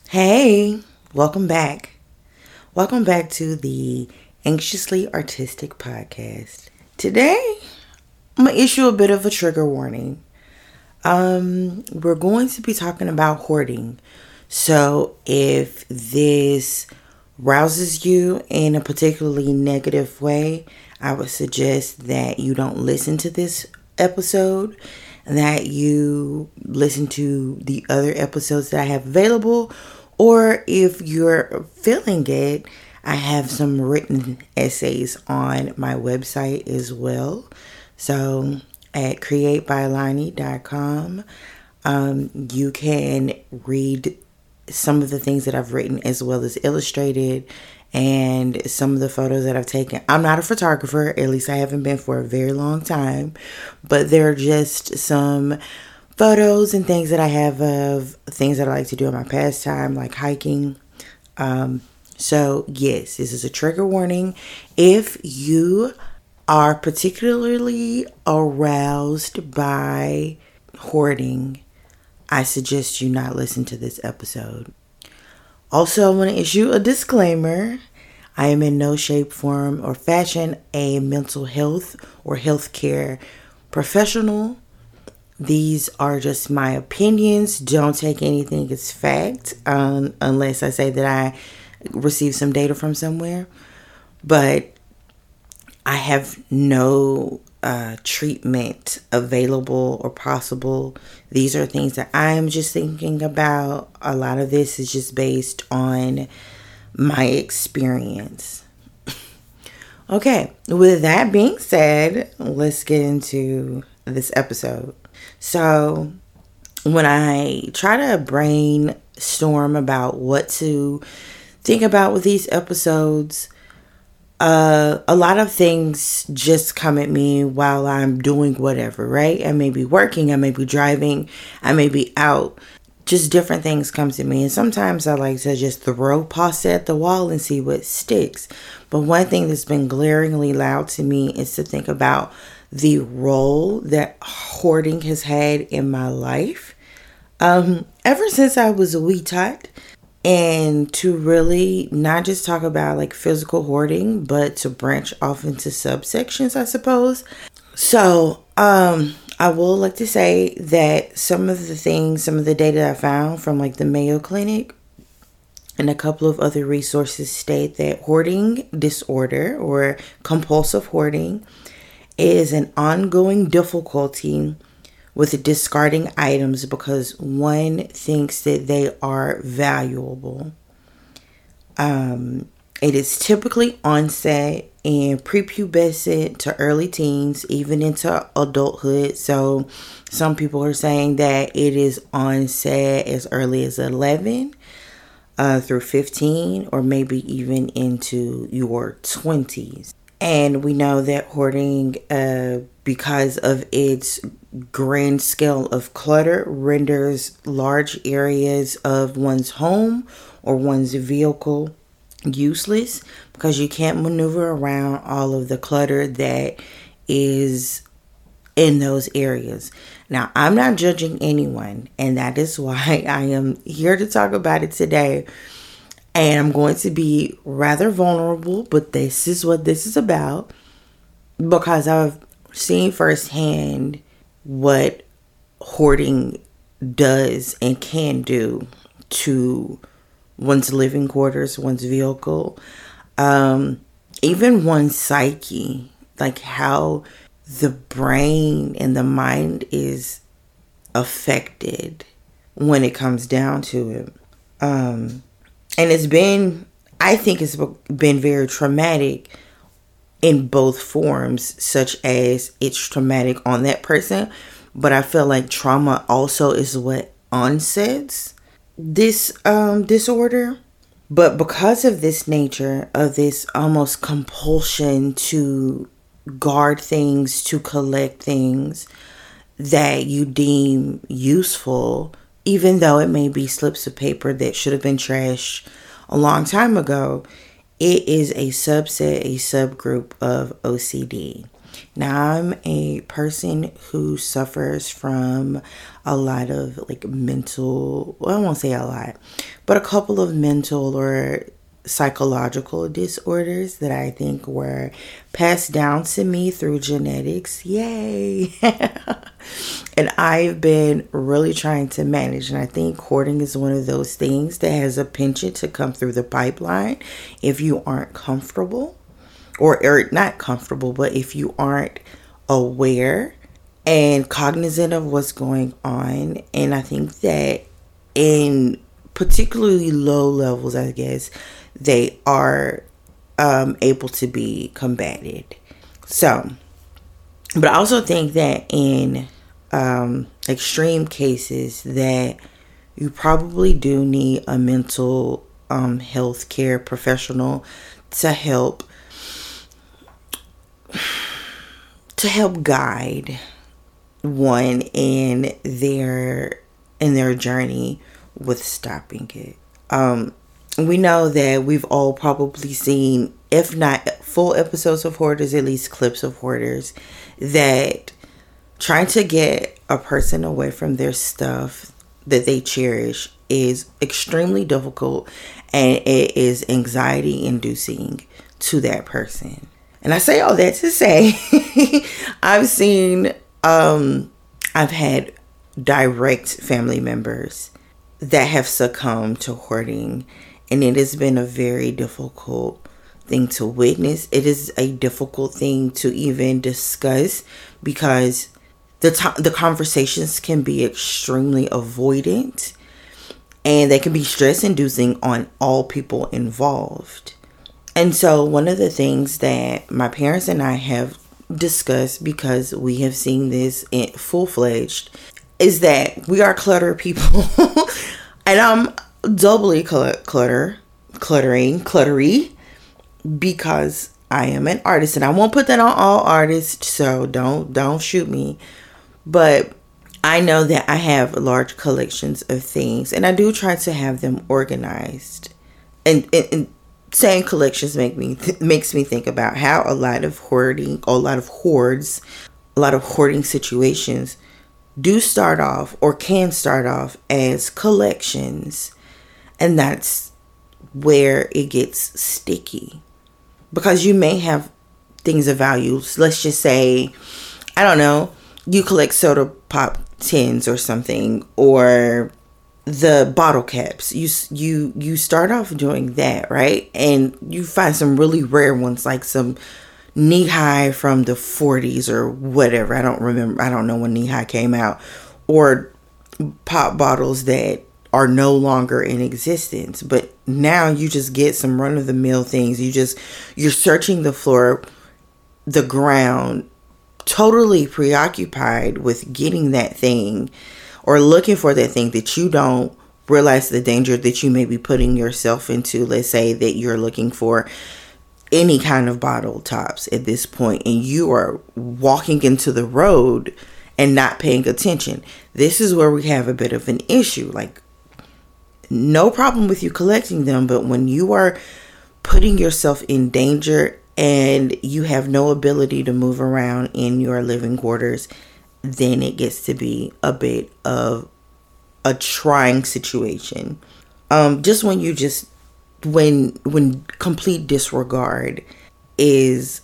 Hey, welcome back. Welcome back to the Anxiously Artistic Podcast. Today, I'm going to issue a bit of a trigger warning. We're going to be talking about hoarding. So, if this rouses you in a particularly negative way, I would suggest that you don't listen to this episode, that you listen to the other episodes that I have available, or if you're feeling it, I have some written essays on my website as well. So at createbylani.com, you can read some of the things that I've written as well as illustrated and some of the photos that I've taken. I'm not a photographer, at least I haven't been for a very long time, but they're just some photos and things that I have of things that I like to do in my pastime, like hiking. So yes, this is a trigger warning. If you are particularly aroused by hoarding, I suggest you not listen to this episode. Also, I want to issue a disclaimer. I am in no shape, form, or fashion a mental health or healthcare professional. These are just my opinions. Don't take anything as fact unless I say that I received some data from somewhere. But I have no treatment available or possible. These are things that I'm just thinking about. A lot of this is just based on my experience. Okay, with that being said, let's get into this episode. So, when I try to brainstorm about what to think about with these episodes, a lot of things just come at me while I'm doing whatever, right? I may be working, I may be driving, I may be out. Just different things come to me. And sometimes I like to just throw pasta at the wall and see what sticks. But one thing that's been glaringly loud to me is to think about the role that hoarding has had in my life. Ever since I was a wee tot. And to really not just talk about like physical hoarding, but to branch off into subsections, I suppose. So, I will like to say that some of the data I found from like the Mayo Clinic and a couple of other resources state that hoarding disorder or compulsive hoarding is an ongoing difficulty with discarding items because one thinks that they are valuable. It is typically onset in prepubescent to early teens, even into adulthood. So some people are saying that it is onset as early as 11 through 15, or maybe even into your 20s. And we know that hoarding, because of its grand scale of clutter, renders large areas of one's home or one's vehicle useless because you can't maneuver around all of the clutter that is in those areas. Now, I'm not judging anyone, and that is why I am here to talk about it today. And I'm going to be rather vulnerable, but this is what this is about because I've seen firsthand what hoarding does and can do to one's living quarters, one's vehicle, even one's psyche, like how the brain and the mind is affected when it comes down to it. And I think it's been very traumatic in both forms, such as it's traumatic on that person, but I feel like trauma also is what onsets this disorder. But because of this nature of this almost compulsion to guard things, to collect things that you deem useful, even though it may be slips of paper that should have been trashed a long time ago, it is a subset, a subgroup of OCD. Now, I'm a person who suffers from a lot of like mental, well, I won't say a lot, but a couple of mental or psychological disorders that I think were passed down to me through genetics. Yay! And I've been really trying to manage. And I think hoarding is one of those things that has a penchant to come through the pipeline if you aren't comfortable, or not comfortable, but if you aren't aware and cognizant of what's going on. And I think that in particularly low levels, I guess, they are able to be combated. So, but I also think that in extreme cases that you probably do need a mental health care professional to help guide one in their journey with stopping it. We know that we've all probably seen, if not full episodes of Hoarders, at least clips of Hoarders, that trying to get a person away from their stuff that they cherish is extremely difficult, and it is anxiety inducing to that person. And I say all that to say, I've had direct family members that have succumbed to hoarding, and it has been a very difficult thing to witness. It is a difficult thing to even discuss because the conversations can be extremely avoidant, and they can be stress inducing on all people involved. And so one of the things that my parents and I have discussed, because we have seen this in full-fledged, is that we are clutter people. And I'm doubly cluttery, because I am an artist. And I won't put that on all artists, so don't shoot me. But I know that I have large collections of things, and I do try to have them organized. And saying collections makes me think about how a lot of hoarding situations do start off, or can start off, as collections. And that's where it gets sticky, because you may have things of value. Let's just say, I don't know, you collect soda pop tins or something, or the bottle caps. You start off doing that, right? And you find some really rare ones, like some knee high from the 40s or whatever. I don't know when knee high came out, or pop bottles that are no longer in existence. But now you just get some run of the mill things. You're searching the floor, the ground, totally preoccupied with getting that thing, or looking for that thing, that you don't realize the danger that you may be putting yourself into. Let's say that you're looking for any kind of bottle tops at this point, and you are walking into the road and not paying attention. This is where we have a bit of an issue. Like, no problem with you collecting them, but when you are putting yourself in danger and you have no ability to move around in your living quarters, then it gets to be a bit of a trying situation. Just when complete disregard is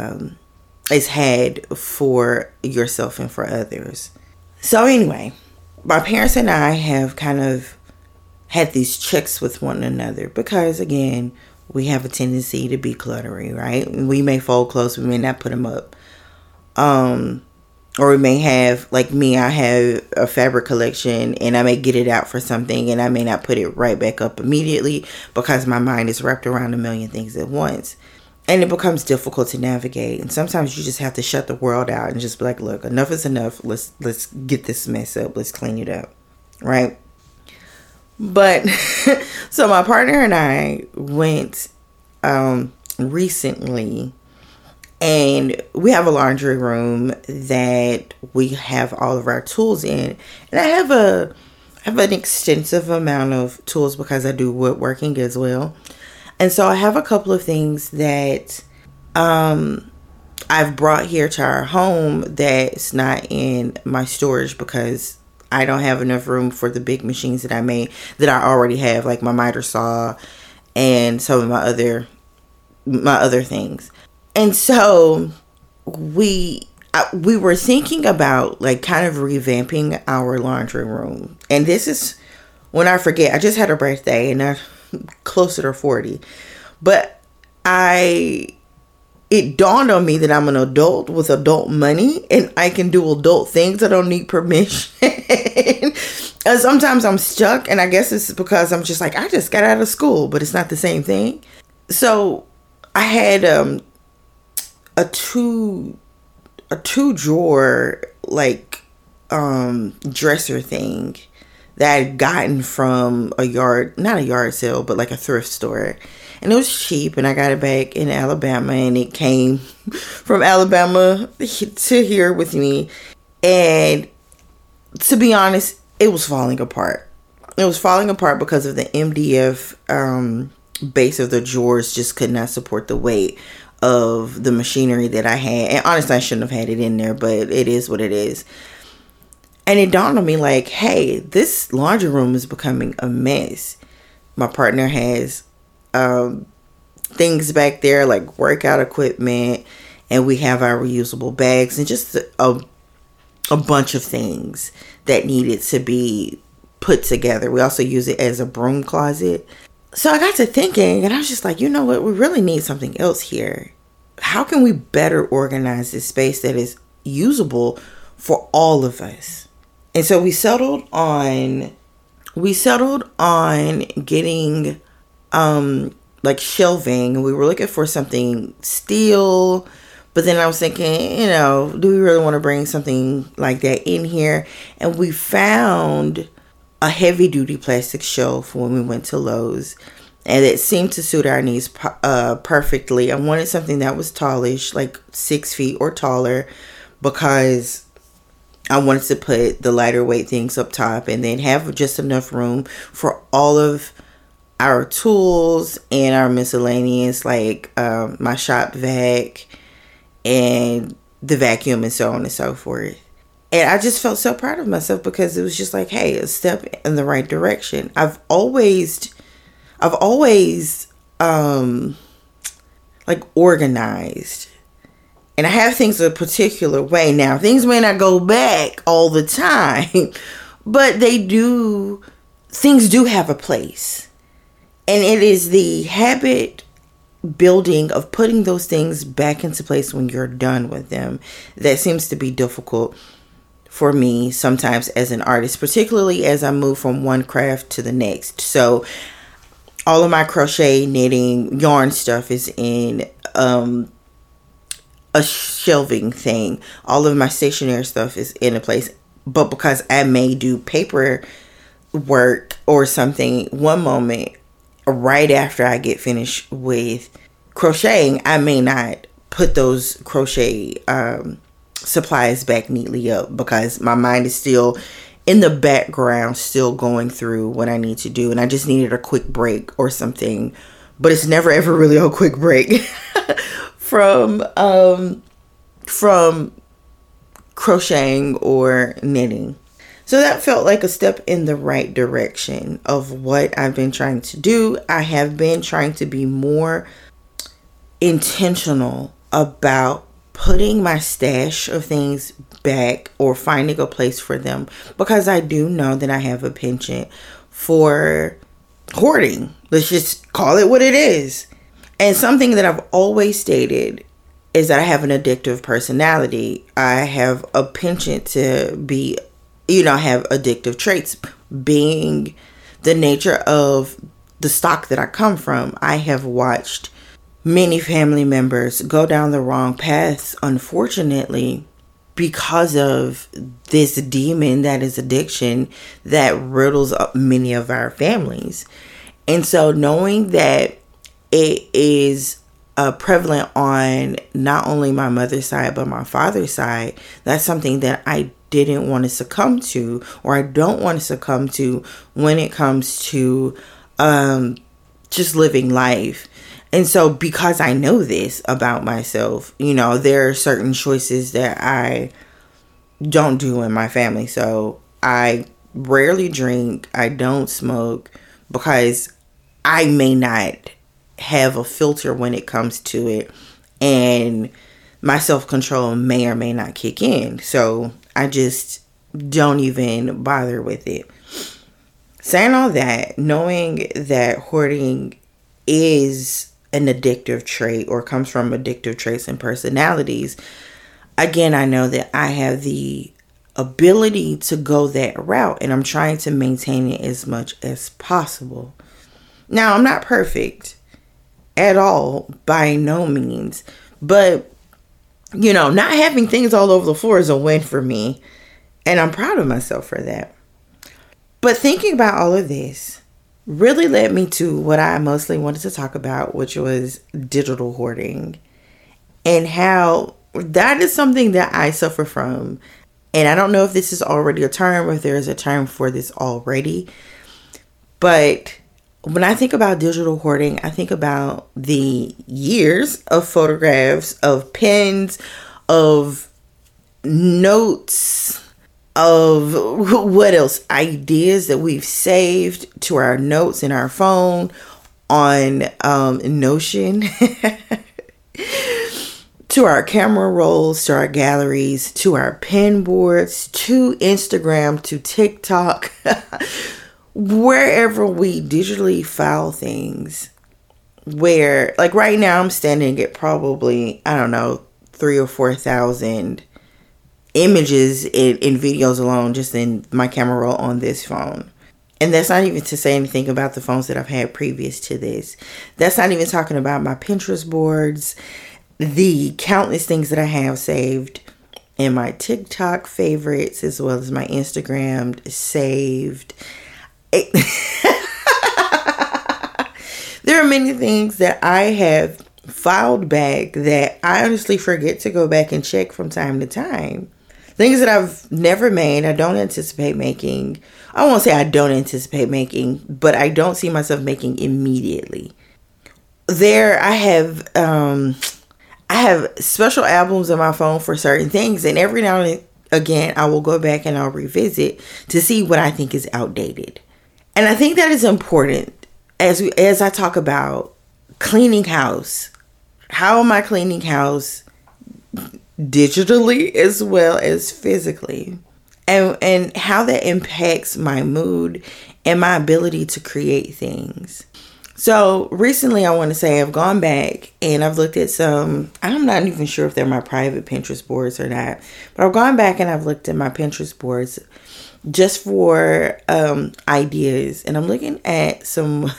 had for yourself and for others. So anyway, my parents and I have kind of had these checks with one another, because again, we have a tendency to be cluttery, right? We may fold clothes, we may not put them up. Or we may have, like me, I have a fabric collection, and I may get it out for something, and I may not put it right back up immediately because my mind is wrapped around a million things at once. And it becomes difficult to navigate. And sometimes you just have to shut the world out and just be like, look, enough is enough. Let's get this mess up. Let's clean it up. Right? But so my partner and I went recently, and we have a laundry room that we have all of our tools in. And I have an extensive amount of tools because I do woodworking as well. And so I have a couple of things that I've brought here to our home that's not in my storage because I don't have enough room for the big machines that I already have, like my miter saw and some of my other things. And so we were thinking about like kind of revamping our laundry room. And this is when I forget, I just had a birthday and I'm closer to 40. But it dawned on me that I'm an adult with adult money and I can do adult things. I don't need permission. And sometimes I'm stuck, and I guess it's because I'm just like, I just got out of school, but it's not the same thing. So I had a two drawer like dresser thing that I'd gotten from not a yard sale, but like a thrift store. And it was cheap, and I got it back in Alabama, and it came from Alabama to here with me. And to be honest, it was falling apart. It was falling apart because of the MDF base of the drawers just could not support the weight of the machinery that I had. And honestly, I shouldn't have had it in there, but it is what it is. And it dawned on me like, hey, this laundry room is becoming a mess. My partner has things back there like workout equipment, and we have our reusable bags and just a bunch of things that needed to be put together. We also use it as a broom closet. So I got to thinking, and I was just like, you know what, we really need something else here. How can we better organize this space that is usable for all of us? And so we settled on getting like shelving, and we were looking for something steel, but then I was thinking, do we really want to bring something like that in here? And we found a heavy duty plastic shelf when we went to Lowe's, and it seemed to suit our needs perfectly. I wanted something that was tallish, like 6 feet or taller, because I wanted to put the lighter weight things up top and then have just enough room for all of our tools and our miscellaneous, like my shop vac and the vacuum and so on and so forth. And I just felt so proud of myself because it was just like, hey, a step in the right direction. I've always like organized, and I have things a particular way. Now, things may not go back all the time, but things do have a place. And it is the habit building of putting those things back into place when you're done with them that seems to be difficult for me sometimes as an artist, particularly as I move from one craft to the next. So all of my crochet, knitting, yarn stuff is in a shelving thing. All of my stationery stuff is in a place. But because I may do paper work or something one moment, right after I get finished with crocheting, I may not put those crochet supplies back neatly up because my mind is still in the background, still going through what I need to do, and I just needed a quick break or something. But it's never ever really a quick break from crocheting or knitting. So that felt like a step in the right direction of what I've been trying to do. I have been trying to be more intentional about putting my stash of things back or finding a place for them, because I do know that I have a penchant for hoarding. Let's just call it what it is. And something that I've always stated is that I have an addictive personality. I have a penchant to be, have addictive traits, being the nature of the stock that I come from. I have watched many family members go down the wrong paths, unfortunately, because of this demon that is addiction that riddles up many of our families. And so knowing that it is prevalent on not only my mother's side, but my father's side, that's something that I didn't want to succumb to, or I don't want to succumb to when it comes to just living life. And so because I know this about myself, there are certain choices that I don't do in my family. So I rarely drink. I don't smoke because I may not have a filter when it comes to it. And my self-control may or may not kick in. So I just don't even bother with it. Saying all that, knowing that hoarding is an addictive trait or comes from addictive traits and personalities, again, I know that I have the ability to go that route, and I'm trying to maintain it as much as possible. Now, I'm not perfect at all, by no means, but not having things all over the floor is a win for me, and I'm proud of myself for that. But thinking about all of this really led me to what I mostly wanted to talk about, which was digital hoarding, and how that is something that I suffer from. And I don't know if this is already a term or if there is a term for this already, but when I think about digital hoarding, I think about the years of photographs, of pens, of notes, of what else? Ideas that we've saved to our notes in our phone, on Notion, to our camera rolls, to our galleries, to our pen boards, to Instagram, to TikTok. Wherever we digitally file things, where like right now I'm standing at probably, 3,000 or 4,000 images in videos alone, just in my camera roll on this phone. And that's not even to say anything about the phones that I've had previous to this. That's not even talking about my Pinterest boards, the countless things that I have saved, and my TikTok favorites, as well as my Instagram saved. There are many things that I have filed back that I honestly forget to go back and check from time to time. Things that I've never made, I don't anticipate making. I won't say I don't anticipate making, but I don't see myself making immediately. I have special albums in my phone for certain things, and every now and again I will go back and I'll revisit to see what I think is outdated. And I think that is important as I talk about cleaning house. How am I cleaning house digitally as well as physically? And how that impacts my mood and my ability to create things. So recently, I want to say I've gone back and I've looked at some, I'm not even sure if they're my private Pinterest boards or not, but I've gone back and I've looked at my Pinterest boards just for ideas. And I'm looking at some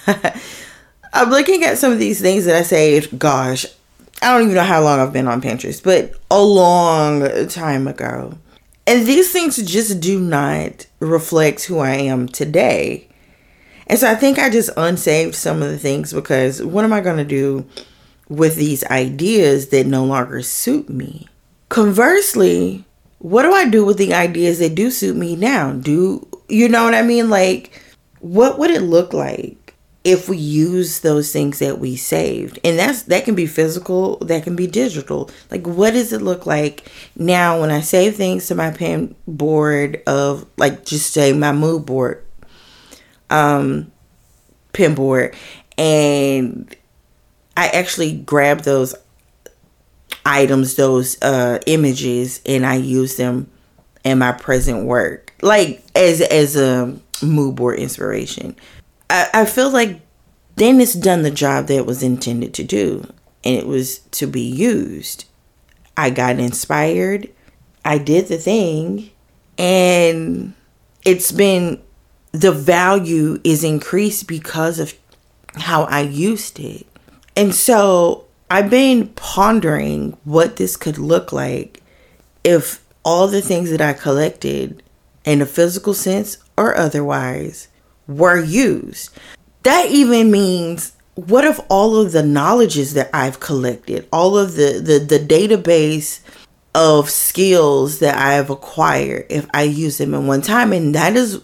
of these things that I saved. Gosh, I don't even know how long I've been on Pinterest, but a long time ago. And these things just do not reflect who I am today. And so I think I just unsaved some of the things because what am I going to do with these ideas that no longer suit me? Conversely, what do I do with the ideas that do suit me now? Do you know what I mean? Like, what would it look like if we use those things that we saved? And that can be physical, that can be digital. Like, what does it look like now when I save things to my pen board of, like, just say my mood board, pen board, and I actually grab those items, those images, and I use them in my present work, like as a mood board inspiration. I feel like then it's done the job that it was intended to do, and it was to be used. I got inspired, I did the thing, and the value is increased because of how I used it. And so I've been pondering what this could look like if all the things that I collected in a physical sense or otherwise were used. That even means, what if all of the knowledges that I've collected, all of the database of skills that I have acquired, if I use them in one time? And that is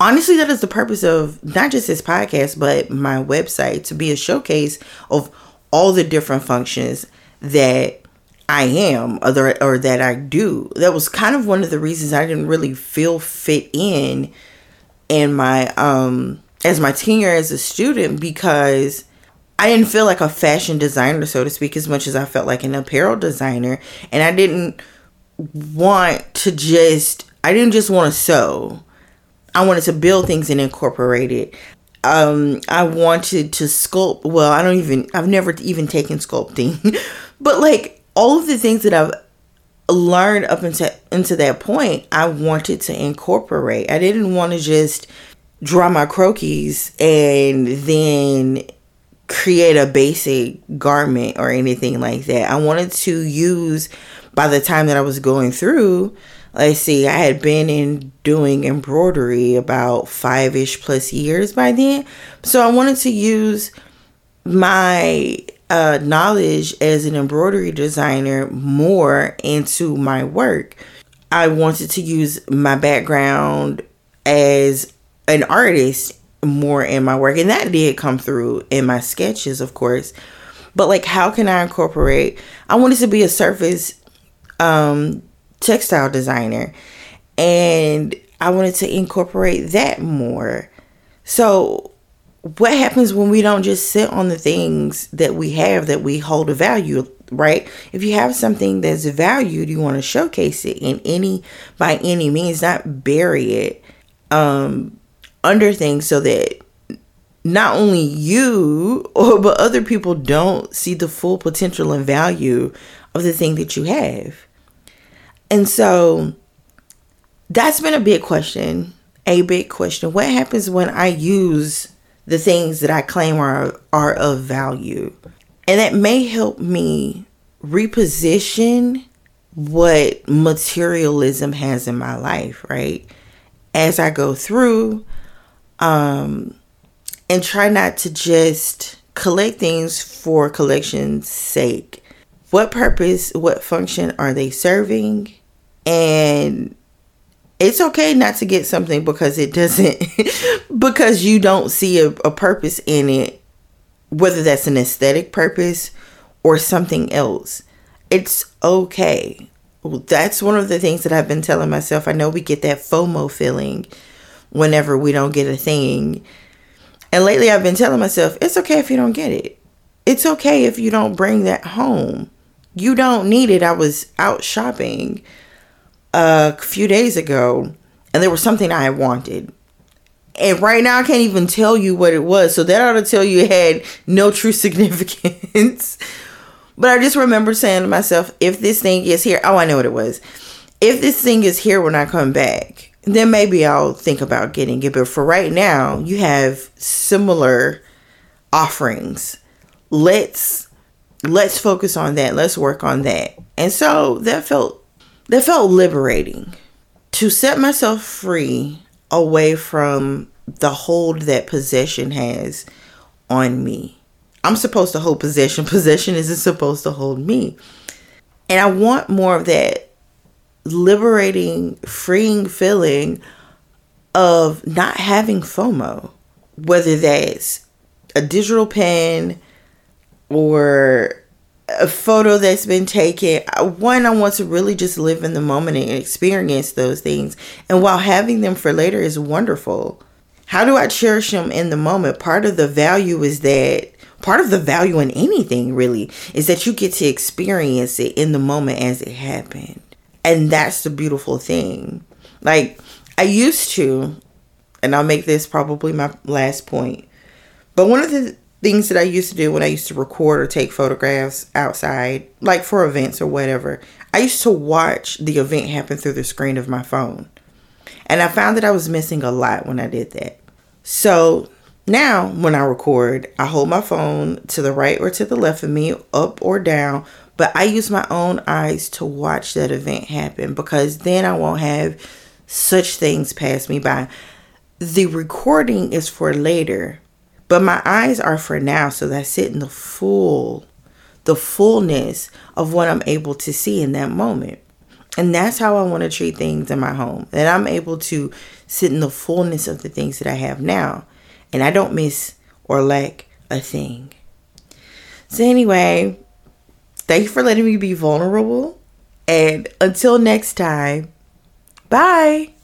the purpose of not just this podcast, but my website, to be a showcase of all the different functions that I am or that I do. That was kind of one of the reasons I didn't really feel fit in my as my tenure as a student, because I didn't feel like a fashion designer, so to speak, as much as I felt like an apparel designer. And I didn't just want to sew. I wanted to build things and incorporate it. I wanted to sculpt. Well, I've never even taken sculpting, but like all of the things that I've learned up into that point, I wanted to incorporate. I didn't want to just draw my croquis and then create a basic garment or anything like that. I wanted to use, by the time that I was going through, I had been doing embroidery about 5-ish plus years by then. So I wanted to use my knowledge as an embroidery designer more into my work. I wanted to use my background as an artist more in my work, and that did come through in my sketches, of course. But like, how can I incorporate? I wanted to be a surface textile designer, and I wanted to incorporate that more. So what happens when we don't just sit on the things that we have, that we hold a value, right? If you have something that's valued, you want to showcase it by any means, not bury it under things, so that not only you but other people don't see the full potential and value of the thing that you have. And so that's been a big question. What happens when I use the things that I claim are of value? And that may help me reposition what materialism has in my life, right? As I go through, and try not to just collect things for collection's sake. What purpose, what function are they serving? And it's okay not to get something because it doesn't, because you don't see a purpose in it, whether that's an aesthetic purpose or something else. It's okay. That's one of the things that I've been telling myself. I know we get that FOMO feeling whenever we don't get a thing. And lately I've been telling myself, it's okay if you don't get it. It's okay if you don't bring that home. You don't need it. I was out shopping a few days ago, and there was something I wanted. And right now I can't even tell you what it was. So that ought to tell you it had no true significance. But I just remember saying to myself, if this thing is here, I know what it was. If this thing is here when I come back, then maybe I'll think about getting it. But for right now, you have similar offerings. Let's focus on that. Let's work on that. And so that felt liberating, to set myself free away from the hold that possession has on me. I'm supposed to hold possession. Possession isn't supposed to hold me. And I want more of that liberating, freeing feeling of not having FOMO, whether that's a digital pen or a photo that's been taken. One, I want to really just live in the moment and experience those things. And while having them for later is wonderful, how do I cherish them in the moment? Part of the value in anything really is that you get to experience it in the moment as it happened. And that's the beautiful thing. Like, I used to, and I'll make this probably my last point, but one of the things that I used to do when I used to record or take photographs outside, like for events or whatever, I used to watch the event happen through the screen of my phone. And I found that I was missing a lot when I did that. So now when I record, I hold my phone to the right or to the left of me, up or down, but I use my own eyes to watch that event happen, because then I won't have such things pass me by. The recording is for later, but my eyes are for now, so that I sit in the fullness of what I'm able to see in that moment. And that's how I want to treat things in my home, that I'm able to sit in the fullness of the things that I have now, and I don't miss or lack a thing. So anyway, thank you for letting me be vulnerable. And until next time, bye.